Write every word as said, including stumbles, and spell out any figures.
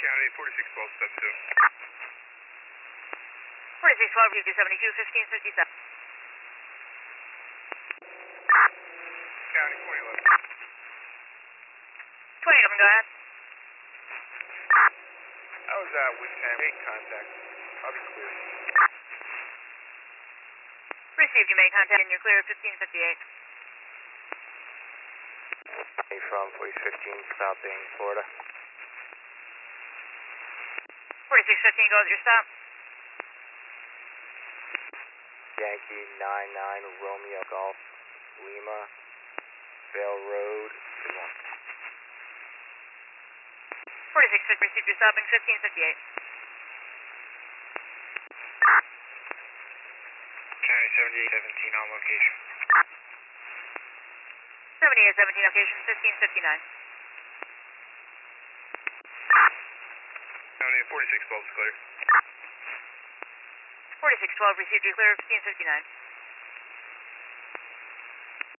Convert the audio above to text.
County forty-six twelve, step two. forty-six twelve, U two seventy-two, fifteen fifty-seven. County twenty eleven. twenty eleven, go ahead. That was uh, Wisham. Make contact. I'll be clear. Received, you made contact and you're clear at fifteen fifty-eight. From forty fifteen, stopping Florida. forty-six fifteen, go with your stop. Yankee nine nine, Romeo Golf, Lima, Vale Road, two one. forty-six fifty, received your stopping, fifteen fifty-eight. County seventy-eight seventeen on location. seventy-eight seventeen, location, fifteen fifty-nine. County forty-six twelve is clear. forty-six twelve, received your clear, fifteen fifty-nine.